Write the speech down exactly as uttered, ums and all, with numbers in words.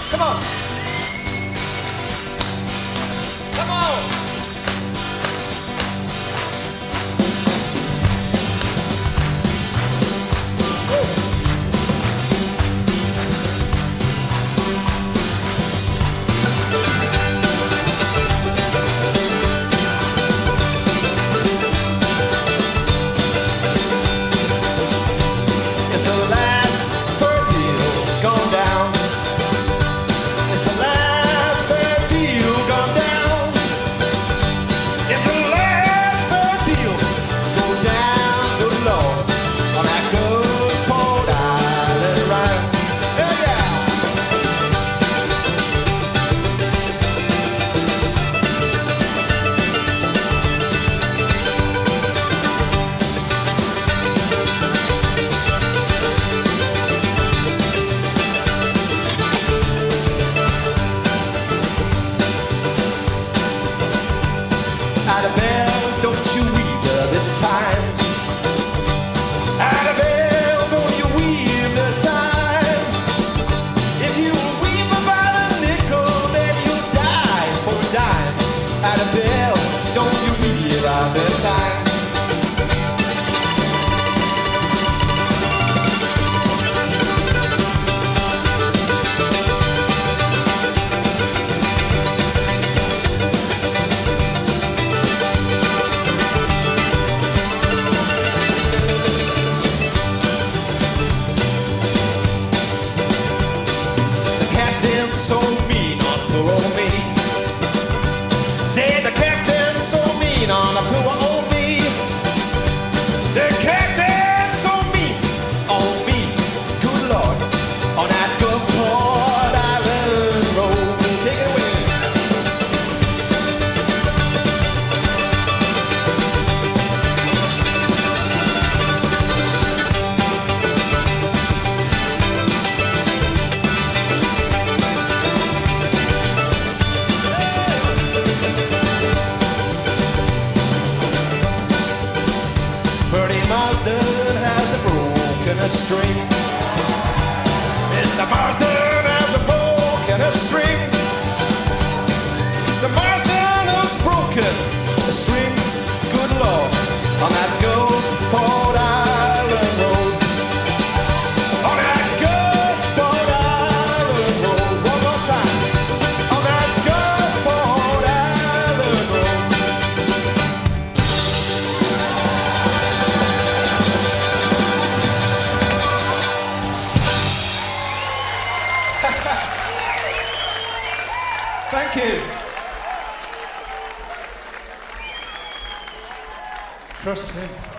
Come on. Come on. It's the last fair deal gone down. It's the last fair deal gone down. It's the last fair deal go down, good Lord, on that good Port Island rhyme. Yeah, yeah. Annabelle, don't you weep this time. Annabelle, don't you weep this time. If you weep about a nickel, then you'll die for a dime. Annabelle, don't you weep about this time. So mean on poor old me. Say the captain's so mean on a poor old me. The captain's so mean on me. Good Lord, on that good Port Island road. Take it away. Marsden has a broken a string. Mister Marsden has a broken a string. The Marsden has broken a string. Good Lord, on that good Port Island road. On that good Port Island road. One more time. On that good Port Island road. Thank you. Trust him.